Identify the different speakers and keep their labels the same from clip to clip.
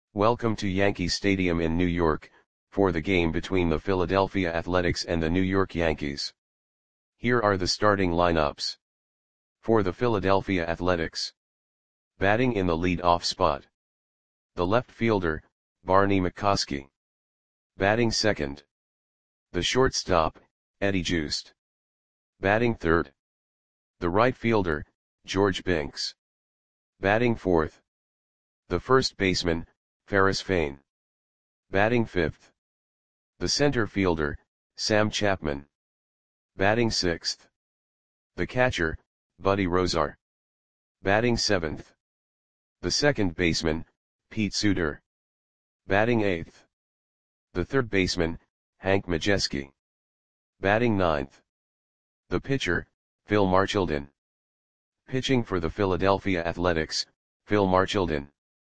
Speaker 1: Welcome to Yankee Stadium in New York, for the game between the Philadelphia Athletics and the New York Yankees. Here are the starting lineups. For the Philadelphia Athletics. Batting in the lead-off spot. The left fielder, Barney McCoskey. Batting second. The shortstop, Eddie Joost. Batting third. The right fielder, George Binks. Batting fourth. The first baseman, Ferris Fain. Batting fifth. The center fielder, Sam Chapman. Batting sixth. The catcher, Buddy Rozar. Batting seventh. The second baseman, Pete Suter. Batting eighth. The third baseman, Hank Majeski. Batting ninth. The pitcher, Phil Marchildon. Pitching for the Philadelphia Athletics, Phil Marchildon.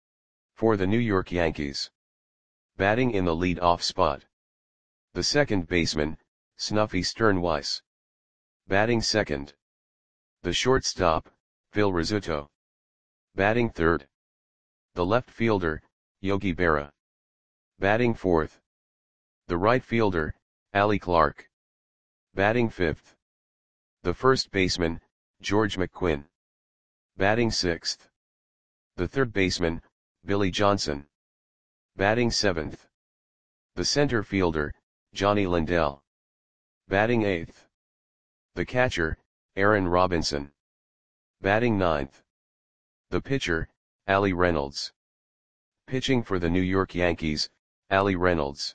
Speaker 1: For the New York Yankees. Batting in the lead-off spot. The second baseman, Snuffy Sternweiss. Batting second. The shortstop, Phil Rizzuto. Batting third. The left fielder, Yogi Berra. Batting fourth. The right fielder, Allie Clark. Batting fifth. The first baseman, George McQuinn. Batting sixth. The third baseman, Billy Johnson. Batting seventh. The center fielder, Johnny Lindell. Batting eighth. The catcher, Aaron Robinson. Batting ninth. The pitcher, Allie Reynolds. Pitching for the New York Yankees, Allie Reynolds.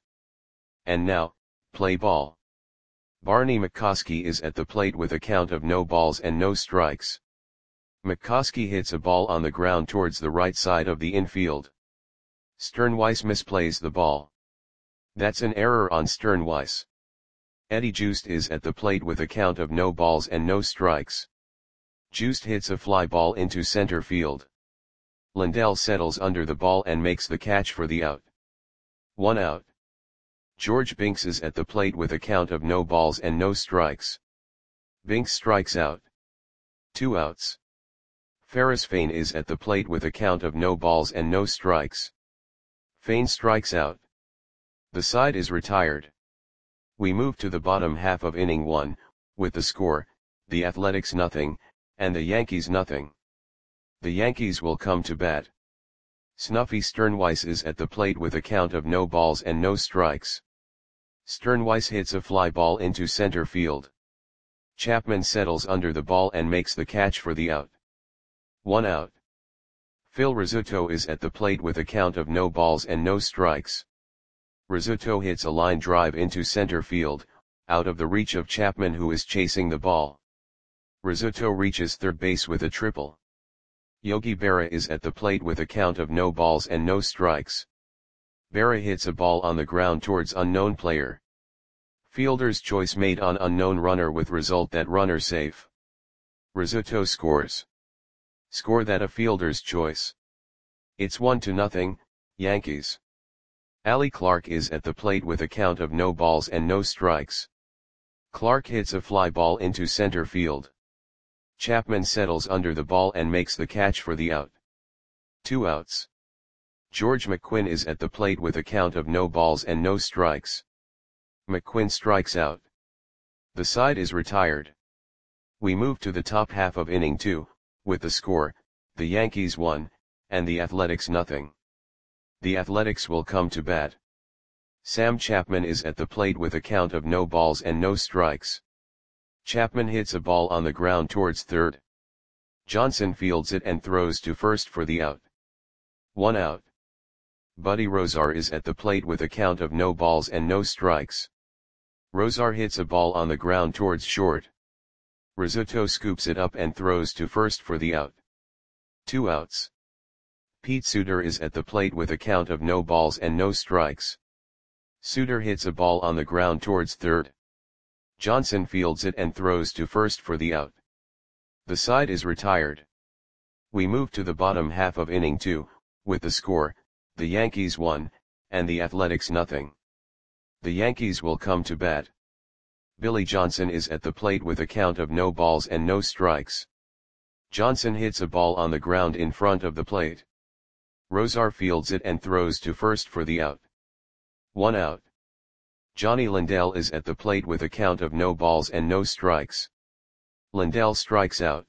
Speaker 1: And now, play ball. Barney McCoskey is at the plate with a count of no balls and no strikes. McCoskey hits a ball on the ground towards the right side of the infield. Sternweiss misplays the ball. That's an error on Sternweiss. Eddie Joost is at the plate with a count of no balls and no strikes. Joost hits a fly ball into center field. Lindell settles under the ball and makes the catch for the out. 1 out. George Binks is at the plate with a count of no balls and no strikes. Binks strikes out. 2 outs. Ferris Fain is at the plate with a count of no balls and no strikes. Fain strikes out. The side is retired. We move to the bottom half of inning 1, with the score, the Athletics nothing, and the Yankees nothing. The Yankees will come to bat. Snuffy Sternweiss is at the plate with a count of no balls and no strikes. Sternweiss hits a fly ball into center field. Chapman settles under the ball and makes the catch for the out. 1 out. Phil Rizzuto is at the plate with a count of no balls and no strikes. Rizzuto hits a line drive into center field, out of the reach of Chapman who is chasing the ball. Rizzuto reaches third base with a triple. Yogi Berra is at the plate with a count of no balls and no strikes. Berra hits a ball on the ground towards unknown player. Fielder's choice made on unknown runner with result that runner safe. Rizzuto scores. Score that a fielder's choice. It's 1-0, Yankees. Allie Clark is at the plate with a count of no balls and no strikes. Clark hits a fly ball into center field. Chapman settles under the ball and makes the catch for the out. 2 outs. George McQuinn is at the plate with a count of no balls and no strikes. McQuinn strikes out. The side is retired. We move to the top half of inning 2, with the score, the Yankees 1, and the Athletics nothing. The Athletics will come to bat. Sam Chapman is at the plate with a count of no balls and no strikes. Chapman hits a ball on the ground towards third. Johnson fields it and throws to first for the out. 1 out. Buddy Rozar is at the plate with a count of no balls and no strikes. Rozar hits a ball on the ground towards short. Rizzuto scoops it up and throws to first for the out. 2 outs. Pete Suter is at the plate with a count of no balls and no strikes. Suter hits a ball on the ground towards third. Johnson fields it and throws to first for the out. The side is retired. We move to the bottom half of inning 2, with the score, the Yankees 1, and the Athletics nothing. The Yankees will come to bat. Billy Johnson is at the plate with a count of no balls and no strikes. Johnson hits a ball on the ground in front of the plate. Rosar fields it and throws to first for the out. 1 out. Johnny Lindell is at the plate with a count of no balls and no strikes. Lindell strikes out.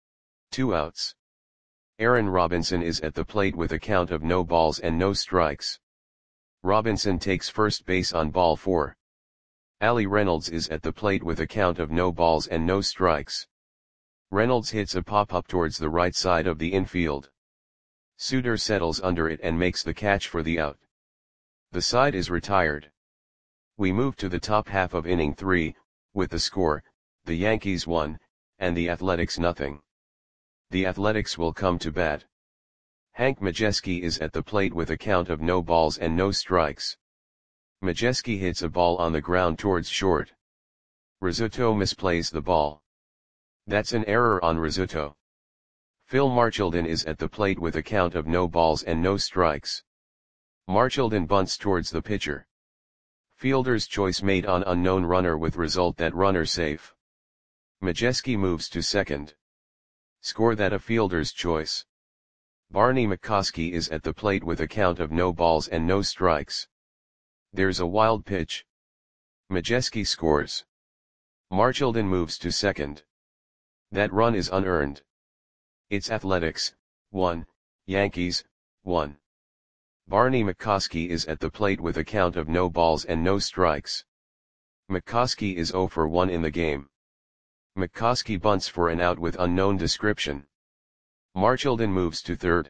Speaker 1: 2 outs. Aaron Robinson is at the plate with a count of no balls and no strikes. Robinson takes first base on ball 4. Ali Reynolds is at the plate with a count of no balls and no strikes. Reynolds hits a pop-up towards the right side of the infield. Suter settles under it and makes the catch for the out. The side is retired. We move to the top half of inning 3, with the score, the Yankees 1, and the Athletics nothing. The Athletics will come to bat. Hank Majeski is at the plate with a count of no balls and no strikes. Majeski hits a ball on the ground towards short. Rizzuto misplays the ball. That's an error on Rizzuto. Phil Marchildon is at the plate with a count of no balls and no strikes. Marchildon bunts towards the pitcher. Fielder's choice made on unknown runner with result that runner safe. Majeski moves to second. Score that a fielder's choice. Barney McCoskey is at the plate with a count of no balls and no strikes. There's a wild pitch. Majeski scores. Marchildon moves to second. That run is unearned. It's Athletics, 1, Yankees, 1. Barney McCoskey is at the plate with a count of no balls and no strikes. McCoskey is 0 for 1 in the game. McCoskey bunts for an out with unknown description. Marchildon moves to third.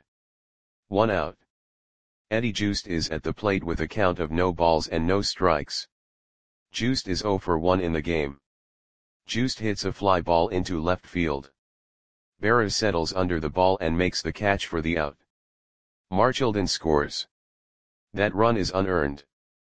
Speaker 1: 1 out. Eddie Joost is at the plate with a count of no balls and no strikes. Joost is 0 for 1 in the game. Joost hits a fly ball into left field. Berra settles under the ball and makes the catch for the out. Marchildon scores. That run is unearned.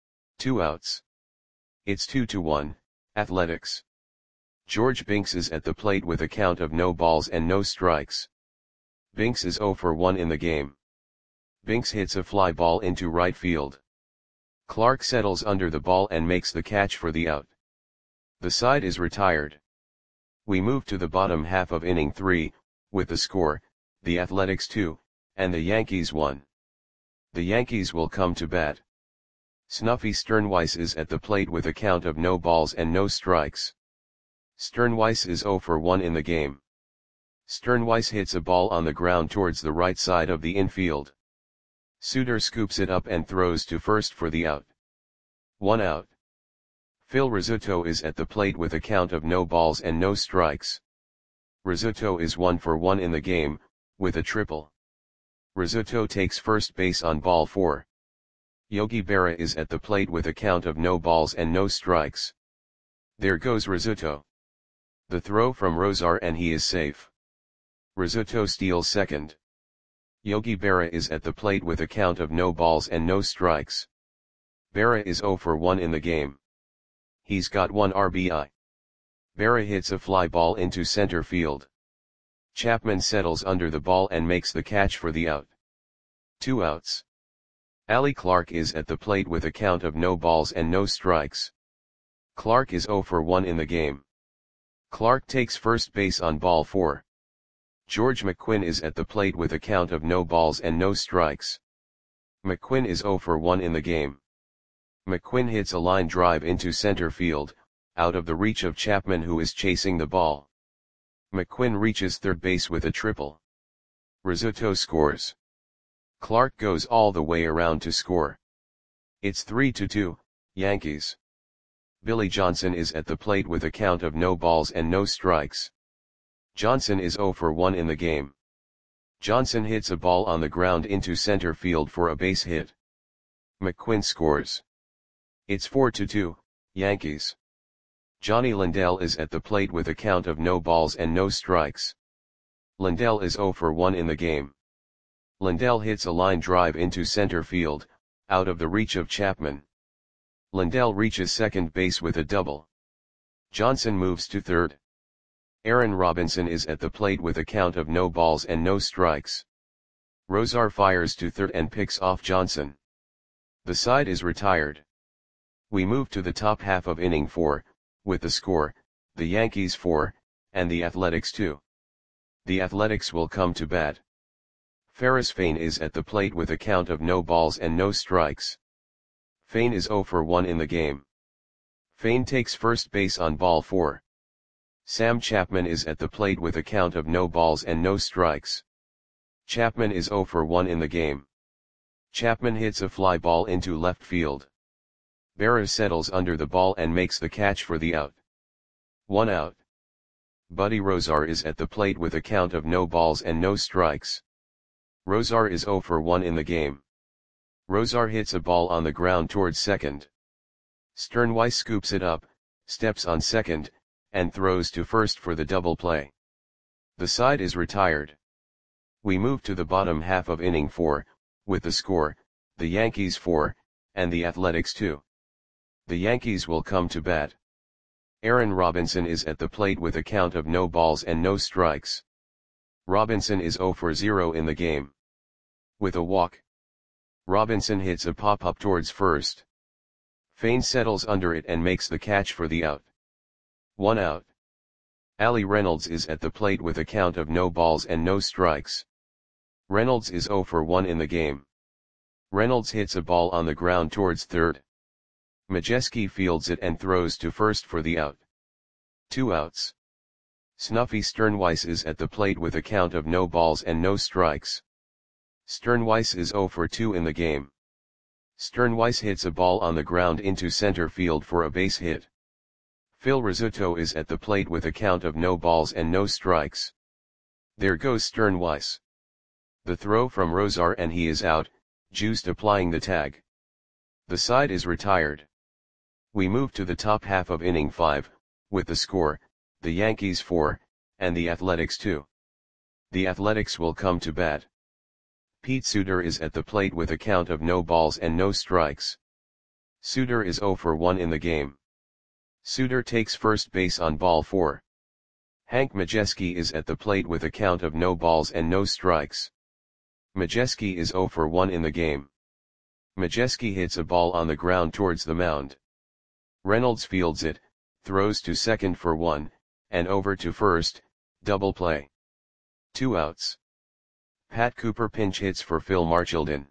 Speaker 1: 2 outs. It's 2-1, Athletics. George Binks is at the plate with a count of no balls and no strikes. Binks is 0 for 1 in the game. Binks hits a fly ball into right field. Clark settles under the ball and makes the catch for the out. The side is retired. We move to the bottom half of inning 3, with the score, the Athletics 2, and the Yankees 1. The Yankees will come to bat. Snuffy Sternweiss is at the plate with a count of no balls and no strikes. Sternweiss is 0 for 1 in the game. Sternweiss hits a ball on the ground towards the right side of the infield. Suter scoops it up and throws to first for the out. 1 out. Phil Rizzuto is at the plate with a count of no balls and no strikes. Rizzuto is 1 for 1 in the game, with a triple. Rizzuto takes first base on ball 4. Yogi Berra is at the plate with a count of no balls and no strikes. There goes Rizzuto. The throw from Rosar and he is safe. Rizzuto steals second. Yogi Berra is at the plate with a count of no balls and no strikes. Berra is 0 for 1 in the game. He's got 1 RBI. Berra hits a fly ball into center field. Chapman settles under the ball and makes the catch for the out. 2 outs. Ali Clark is at the plate with a count of no balls and no strikes. Clark is 0 for 1 in the game. Clark takes first base on ball 4. George McQuinn is at the plate with a count of no balls and no strikes. McQuinn is 0 for 1 in the game. McQuinn hits a line drive into center field, out of the reach of Chapman who is chasing the ball. McQuinn reaches third base with a triple. Rizzuto scores. Clark goes all the way around to score. It's 3-2, Yankees. Billy Johnson is at the plate with a count of no balls and no strikes. Johnson is 0 for 1 in the game. Johnson hits a ball on the ground into center field for a base hit. McQuinn scores. It's 4-2, Yankees. Johnny Lindell is at the plate with a count of no balls and no strikes. Lindell is 0 for 1 in the game. Lindell hits a line drive into center field, out of the reach of Chapman. Lindell reaches second base with a double. Johnson moves to third. Aaron Robinson is at the plate with a count of no balls and no strikes. Rosar fires to third and picks off Johnson. The side is retired. We move to the top half of inning 4, with the score, the Yankees 4, and the Athletics 2. The Athletics will come to bat. Ferris Fain is at the plate with a count of no balls and no strikes. Fain is 0 for 1 in the game. Fain takes first base on ball 4. Sam Chapman is at the plate with a count of no balls and no strikes. Chapman is 0 for 1 in the game. Chapman hits a fly ball into left field. Berra settles under the ball and makes the catch for the out. 1 out. Buddy Rosar is at the plate with a count of no balls and no strikes. Rosar is 0 for 1 in the game. Rosar hits a ball on the ground towards second. Sternweiss scoops it up, steps on second, and throws to first for the double play. The side is retired. We move to the bottom half of inning 4, with the score, the Yankees 4, and the Athletics 2. The Yankees will come to bat. Aaron Robinson is at the plate with a count of no balls and no strikes. Robinson is 0 for 0 in the game. With a walk, Robinson hits a pop-up towards first. Fain settles under it and makes the catch for the out. 1 out. Ali Reynolds is at the plate with a count of no balls and no strikes. Reynolds is 0 for 1 in the game. Reynolds hits a ball on the ground towards third. Majeski fields it and throws to first for the out. 2 outs. Snuffy Sternweiss is at the plate with a count of no balls and no strikes. Sternweiss is 0 for 2 in the game. Sternweiss hits a ball on the ground into center field for a base hit. Phil Rizzuto is at the plate with a count of no balls and no strikes. There goes Sternweiss. The throw from Rosar and he is out, Juiced applying the tag. The side is retired. We move to the top half of inning 5, with the score, the Yankees 4, and the Athletics 2. The Athletics will come to bat. Pete Suter is at the plate with a count of no balls and no strikes. Suter is 0 for 1 in the game. Suter takes first base on ball 4. Hank Majeski is at the plate with a count of no balls and no strikes. Majeski is 0 for 1 in the game. Majeski hits a ball on the ground towards the mound. Reynolds fields it, throws to second for 1, and over to first, double play. 2 outs. Pat Cooper pinch hits for Phil Marchildon.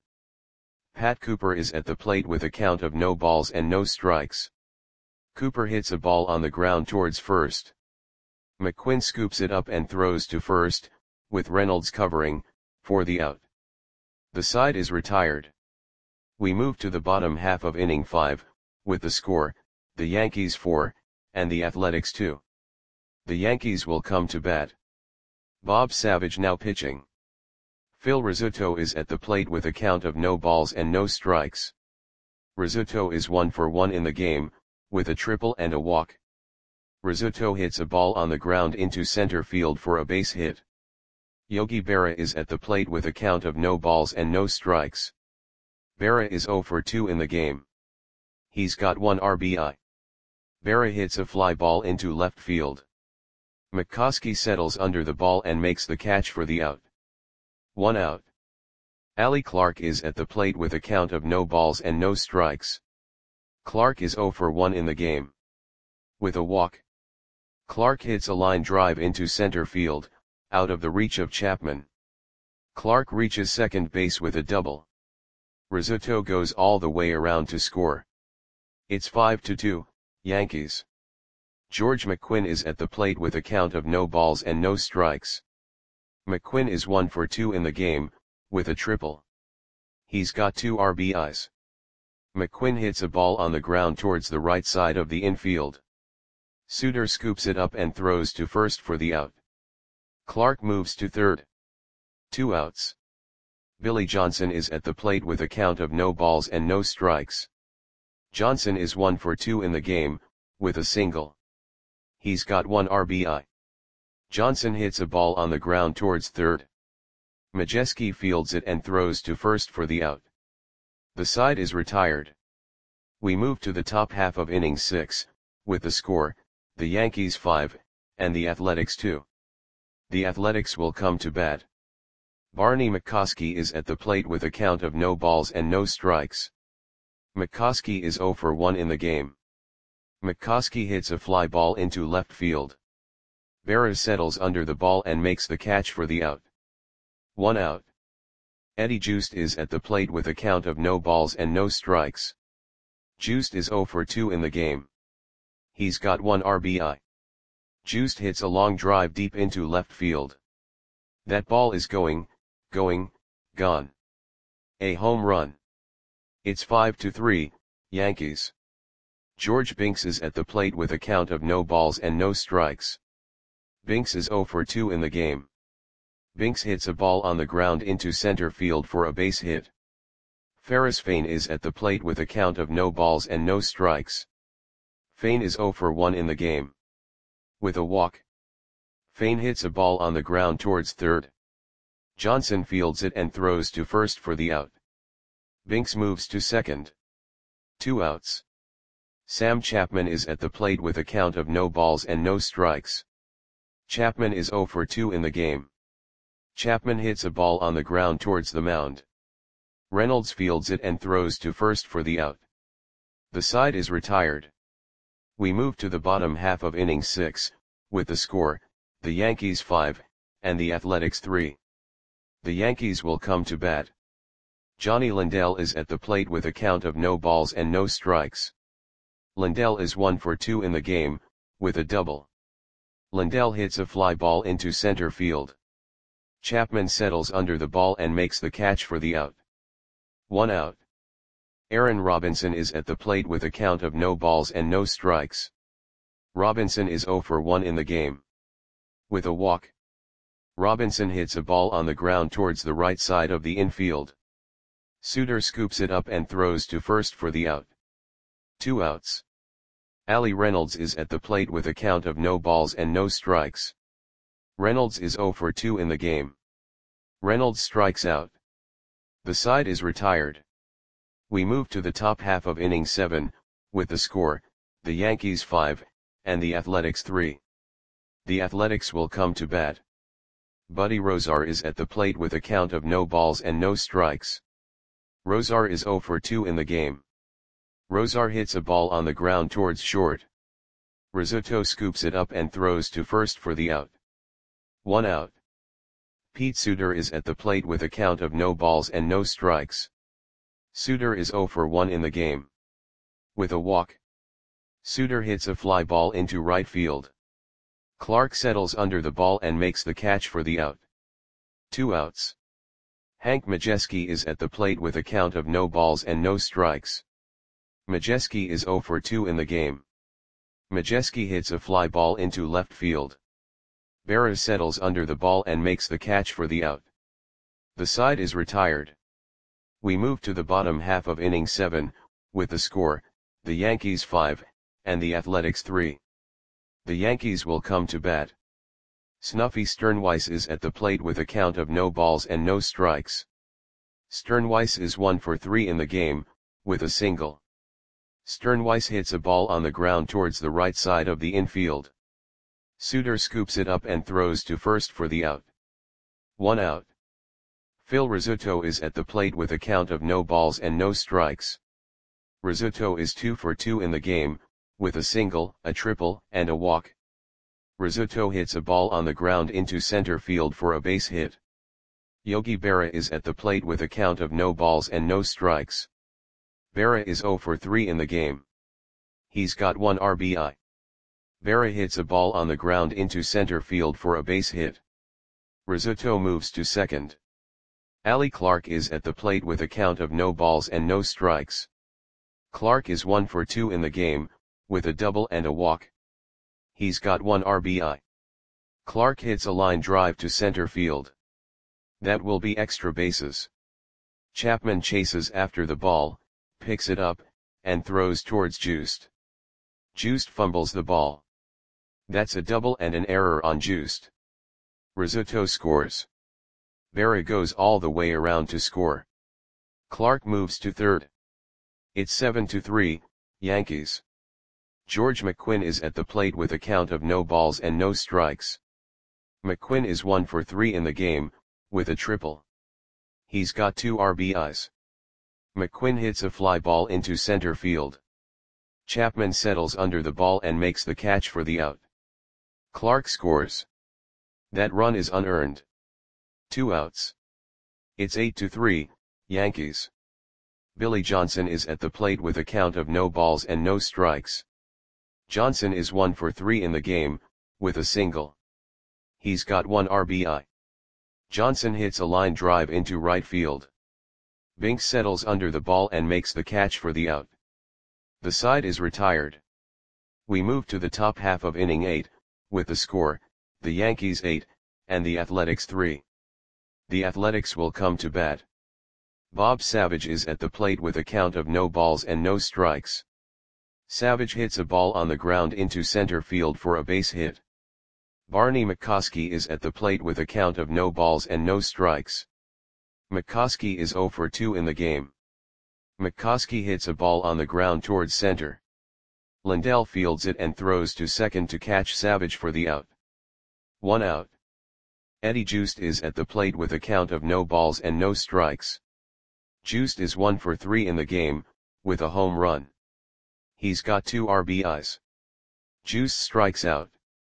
Speaker 1: Pat Cooper is at the plate with a count of no balls and no strikes. Cooper hits a ball on the ground towards first. McQuinn scoops it up and throws to first, with Reynolds covering, for the out. The side is retired. We move to the bottom half of inning 5, with the score, the Yankees 4, and the Athletics 2. The Yankees will come to bat. Bob Savage now pitching. Phil Rizzuto is at the plate with a count of no balls and no strikes. Rizzuto is 1 for 1 in the game, with a triple and a walk. Rizzuto hits a ball on the ground into center field for a base hit. Yogi Berra is at the plate with a count of no balls and no strikes. Berra is 0 for 2 in the game. He's got 1 RBI. Berra hits a fly ball into left field. McCoskey settles under the ball and makes the catch for the out. 1 out. Ali Clark is at the plate with a count of no balls and no strikes. Clark is 0 for 1 in the game. With a walk, Clark hits a line drive into center field, out of the reach of Chapman. Clark reaches second base with a double. Rizzuto goes all the way around to score. It's 5-2, Yankees. George McQuinn is at the plate with a count of no balls and no strikes. McQuinn is 1 for 2 in the game, with a triple. He's got 2 RBIs. McQuinn hits a ball on the ground towards the right side of the infield. Suter scoops it up and throws to first for the out. Clark moves to third. 2 outs. Billy Johnson is at the plate with a count of no balls and no strikes. Johnson is 1 for 2 in the game, with a single. He's got 1 RBI. Johnson hits a ball on the ground towards third. Majeski fields it and throws to first for the out. The side is retired. We move to the top half of inning 6, with the score, the Yankees 5, and the Athletics 2. The Athletics will come to bat. Barney McCoskey is at the plate with a count of no balls and no strikes. McCoskey is 0 for 1 in the game. McCoskey hits a fly ball into left field. Berra settles under the ball and makes the catch for the out. 1 out. Eddie Joost is at the plate with a count of no balls and no strikes. Joost is 0 for 2 in the game. He's got 1 RBI. Joost hits a long drive deep into left field. That ball is going, gone. A home run. It's 5-3, Yankees. George Binks is at the plate with a count of no balls and no strikes. Binks is 0 for 2 in the game. Binks hits a ball on the ground into center field for a base hit. Ferris Fain is at the plate with a count of no balls and no strikes. Fain is 0 for 1 in the game. With a walk. Fain hits a ball on the ground towards third. Johnson fields it and throws to first for the out. Binks moves to second. 2 outs. Sam Chapman is at the plate with a count of no balls and no strikes. Chapman is 0 for 2 in the game. Chapman hits a ball on the ground towards the mound. Reynolds fields it and throws to first for the out. The side is retired. We move to the bottom half of inning 6, with the score, the Yankees 5, and the Athletics 3. The Yankees will come to bat. Johnny Lindell is at the plate with a count of no balls and no strikes. Lindell is 1 for 2 in the game, with a double. Lindell hits a fly ball into center field. Chapman settles under the ball and makes the catch for the out. 1 out. Aaron Robinson is at the plate with a count of no balls and no strikes. Robinson is 0 for 1 in the game. With a walk. Robinson hits a ball on the ground towards the right side of the infield. Suter scoops it up and throws to first for the out. 2 outs. Ali Reynolds is at the plate with a count of no balls and no strikes. Reynolds is 0 for 2 in the game. Reynolds strikes out. The side is retired. We move to the top half of inning 7, with the score, the Yankees 5, and the Athletics 3. The Athletics will come to bat. Buddy Rozar is at the plate with a count of no balls and no strikes. Rozar is 0 for 2 in the game. Rozar hits a ball on the ground towards short. Rizzuto scoops it up and throws to first for the out. 1 out. Pete Suter is at the plate with a count of no balls and no strikes. Suter is 0 for 1 in the game. With a walk. Suter hits a fly ball into right field. Clark settles under the ball and makes the catch for the out. 2 outs. Hank Majeski is at the plate with a count of no balls and no strikes. Majeski is 0 for 2 in the game. Majeski hits a fly ball into left field. Berra settles under the ball and makes the catch for the out. The side is retired. We move to the bottom half of inning 7, with the score, the Yankees 5, and the Athletics 3. The Yankees will come to bat. Snuffy Sternweiss is at the plate with a count of no balls and no strikes. Sternweiss is 1 for 3 in the game, with a single. Sternweiss hits a ball on the ground towards the right side of the infield. Suter scoops it up and throws to first for the out. 1 out. Phil Rizzuto is at the plate with a count of no balls and no strikes. Rizzuto is 2 for 2 in the game, with a single, a triple, and a walk. Rizzuto hits a ball on the ground into center field for a base hit. Yogi Berra is at the plate with a count of no balls and no strikes. Berra is 0 for 3 in the game. He's got 1 RBI. Berra hits a ball on the ground into center field for a base hit. Rizzuto moves to second. Ali Clark is at the plate with a count of no balls and no strikes. Clark is 1 for 2 in the game, with a double and a walk. He's got 1 RBI. Clark hits a line drive to center field. That will be extra bases. Chapman chases after the ball, picks it up, and throws towards Joost. Joost fumbles the ball. That's a double and an error on Joost. Rizzuto scores. Berra goes all the way around to score. Clark moves to third. It's 7-3, Yankees. George McQuinn is at the plate with a count of no balls and no strikes. McQuinn is 1 for 3 in the game, with a triple. He's got 2 RBIs. McQuinn hits a fly ball into center field. Chapman settles under the ball and makes the catch for the out. Clark scores. That run is unearned. 2 outs. It's 8-3, Yankees. Billy Johnson is at the plate with a count of no balls and no strikes. Johnson is 1 for 3 in the game, with a single. He's got 1 RBI. Johnson hits a line drive into right field. Binks settles under the ball and makes the catch for the out. The side is retired. We move to the top half of inning 8, with the score, the Yankees 8, and the Athletics 3. The Athletics will come to bat. Bob Savage is at the plate with a count of no balls and no strikes. Savage hits a ball on the ground into center field for a base hit. Barney McCoskey is at the plate with a count of no balls and no strikes. McCoskey is 0 for 2 in the game. McCoskey hits a ball on the ground towards center. Lindell fields it and throws to second to catch Savage for the out. 1 out. Eddie Joost is at the plate with a count of no balls and no strikes. Joost is 1 for 3 in the game, with a home run. He's got 2 RBIs. Joost strikes out.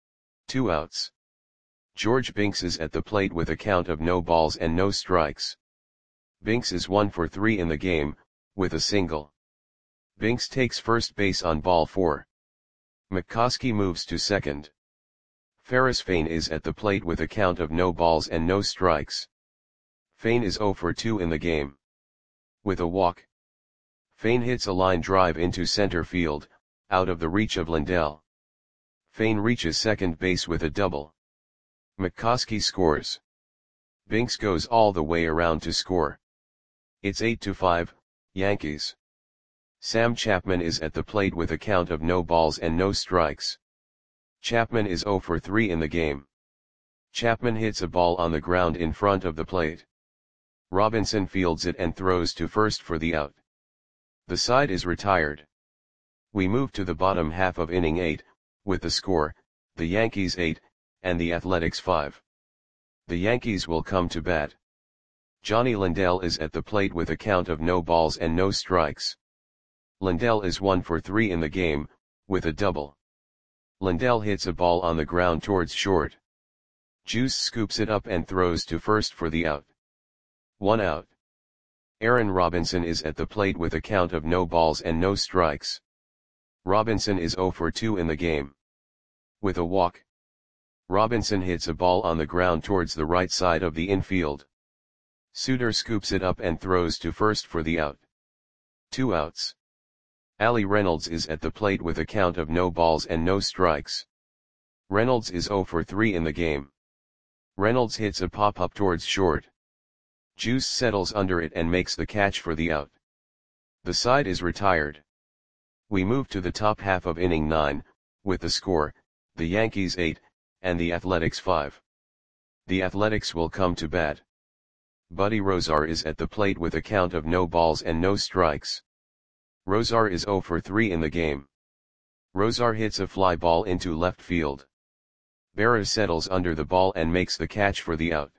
Speaker 1: 2 outs. George Binks is at the plate with a count of no balls and no strikes. Binks is 1 for 3 in the game, with a single. Binks takes first base on ball 4. McCoskey moves to second. Ferris Fain is at the plate with a count of no balls and no strikes. Fain is 0 for 2 in the game. With a walk. Fain hits a line drive into center field, out of the reach of Lindell. Fain reaches second base with a double. McCoskey scores. Binks goes all the way around to score. It's 8-5, Yankees. Sam Chapman is at the plate with a count of no balls and no strikes. Chapman is 0 for 3 in the game. Chapman hits a ball on the ground in front of the plate. Robinson fields it and throws to first for the out. The side is retired. We move to the bottom half of inning 8, with the score, the Yankees 8, and the Athletics 5. The Yankees will come to bat. Johnny Lindell is at the plate with a count of no balls and no strikes. Lindell is 1 for 3 in the game, with a double. Lindell hits a ball on the ground towards short. Juice scoops it up and throws to first for the out. 1 out. Aaron Robinson is at the plate with a count of no balls and no strikes. Robinson is 0 for 2 in the game. With a walk. Robinson hits a ball on the ground towards the right side of the infield. Suter scoops it up and throws to first for the out. 2 outs. Ali Reynolds is at the plate with a count of no balls and no strikes. Reynolds is 0 for 3 in the game. Reynolds hits a pop-up towards short. Juice settles under it and makes the catch for the out. The side is retired. We move to the top half of inning 9, with the score, the Yankees 8, and the Athletics 5. The Athletics will come to bat. Buddy Rozar is at the plate with a count of no balls and no strikes. Rozar is 0 for 3 in the game. Rozar hits a fly ball into left field. Berra settles under the ball and makes the catch for the out.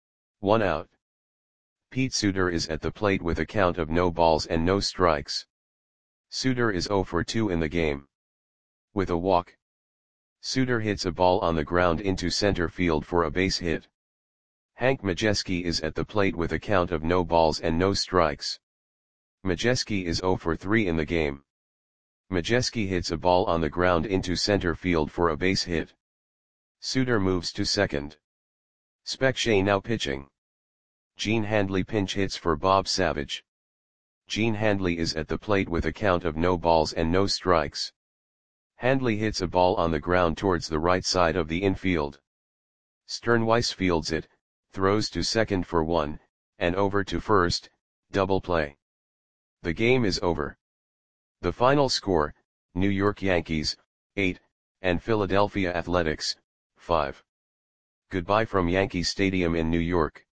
Speaker 1: 1 out. Pete Suter is at the plate with a count of no balls and no strikes. Suter is 0 for 2 in the game. With a walk. Suter hits a ball on the ground into center field for a base hit. Hank Majeski is at the plate with a count of no balls and no strikes. Majeski is 0 for 3 in the game. Majeski hits a ball on the ground into center field for a base hit. Suter moves to second. Spec Shea now pitching. Gene Handley pinch hits for Bob Savage. Gene Handley is at the plate with a count of no balls and no strikes. Handley hits a ball on the ground towards the right side of the infield. Sternweiss fields it, throws to second for 1, and over to first, double play. The game is over. The final score, New York Yankees, 8, and Philadelphia Athletics, 5. Goodbye from Yankee Stadium in New York.